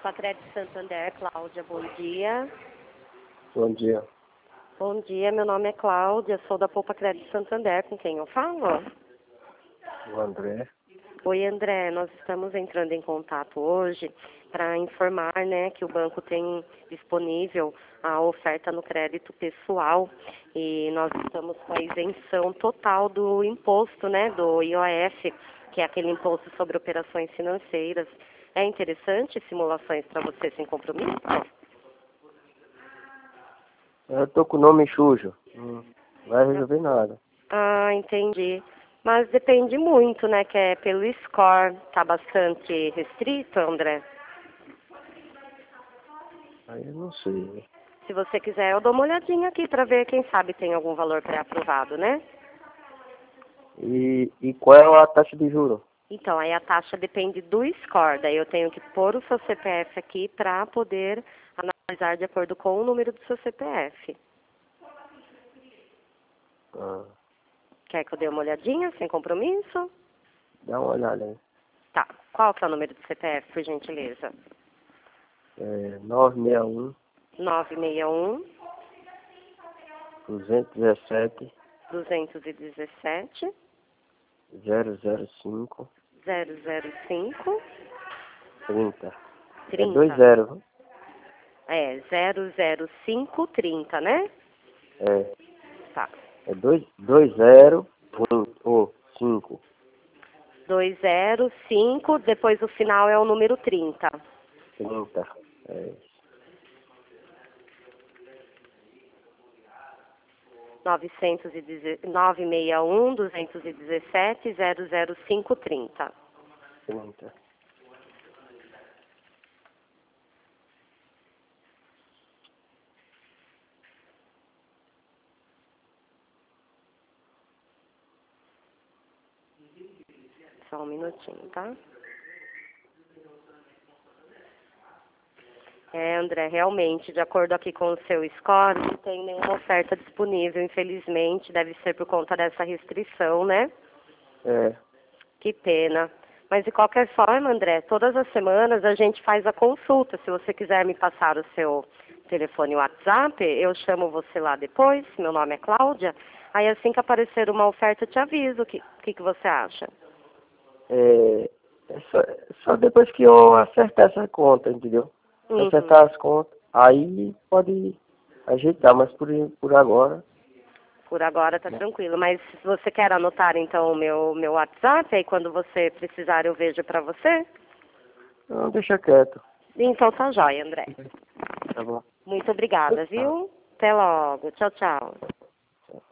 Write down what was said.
Crédito Santander, Cláudia, bom dia. Bom dia. Bom dia, meu nome é Cláudia, sou da Poupa Crédito Santander, com quem eu falo? O André. Oi, André, nós estamos entrando em contato hoje para informar, né, que o banco tem disponível a oferta no crédito pessoal e nós estamos com a isenção total do imposto, né, do IOF, que é aquele imposto sobre operações financeiras. É interessante simulações para você sem compromisso? Eu tô com o nome sujo. Não vai resolver nada. Ah, entendi. Mas depende muito, né, que é pelo score. Tá bastante restrito, André? Aí eu não sei. Se você quiser, eu dou uma olhadinha aqui para ver, quem sabe tem algum valor pré-aprovado, né? E qual é a taxa de juros? Então, aí a taxa depende do score. Daí eu tenho que pôr o seu CPF aqui para poder analisar de acordo com o número do seu CPF. Ah, Quer que eu dê uma olhadinha, sem compromisso? dá uma olhada aí. Tá. Qual que é o número do CPF, por gentileza? 961 961 217 217 005 005 30. 30. É 20, É, 00530, né? é. Tá. É 20 ou 5. 205, depois o final é o número 30. 30. É. 961 217 00530. 30. Só um minutinho, tá? É, André, realmente, de acordo aqui com o seu score, não tem nenhuma oferta disponível, infelizmente, deve ser por conta dessa restrição, né? É. Que pena. Mas de qualquer forma, André, todas as semanas a gente faz a consulta. Se você quiser me passar o seu telefone WhatsApp, eu chamo você lá depois. Meu nome é Cláudia. Aí assim que aparecer uma oferta, eu te aviso. O que você acha? É só depois que eu acertar essa conta, entendeu? Se eu Uhum. acertar as contas, aí pode ajeitar, mas por agora, Por agora tá né? tranquilo. Mas se você quer anotar então o meu WhatsApp, aí quando você precisar eu vejo pra você. Não, deixa quieto. Então tá jóia, André. Tá bom. Muito obrigada, Tá. viu? Até logo. Tchau, tchau.